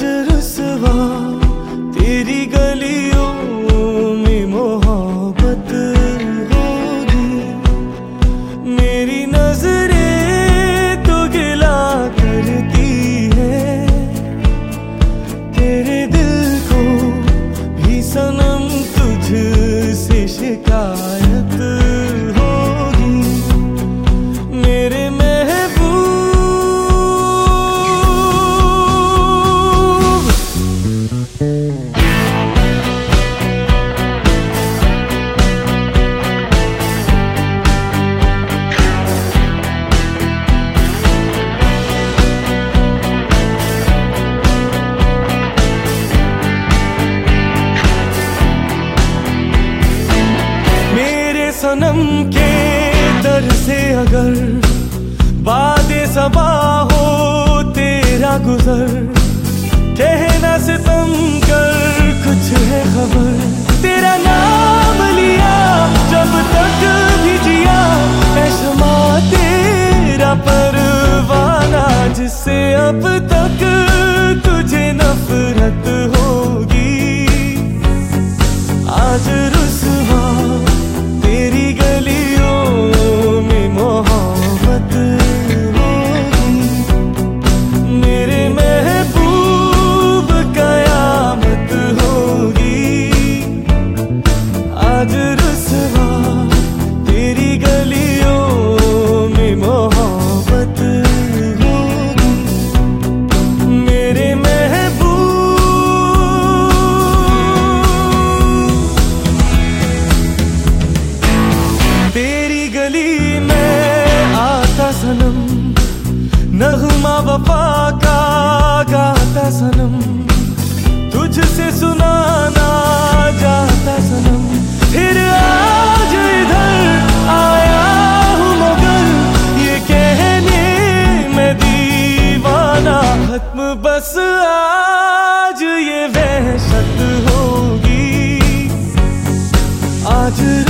आज रुसवा तेरी गलियों में मोहब्बत होगी। मेरी नजरें तो गिला करती है, तेरे दिल को भी सनम तुझसे शिकायत होगी। मेरे सनम के दर से अगर बादे सबा हो तेरा गुजर, कहना सितम कर कुछ है खबर। तेरा नाम लिया जब तक भी जिया, ऐ शमा तेरा परवाना, जिससे अब तक तुझे नफरत होगी। आज रुसवा तेरी गलियों में मोहब्बत होगी। मेरे महबूब कयामत होगी। आज रुसवा तेरी गलियों में मोहब्बत होगी। मेरे तेरी गली में आता सनम, नगमा वफा का गाता सनम, तुझसे सुनाना जाता सनम। फिर आज इधर आया हूँ मगर ये कहने मैं दीवाना, खत्म बस आज ये वहशत होगी। आज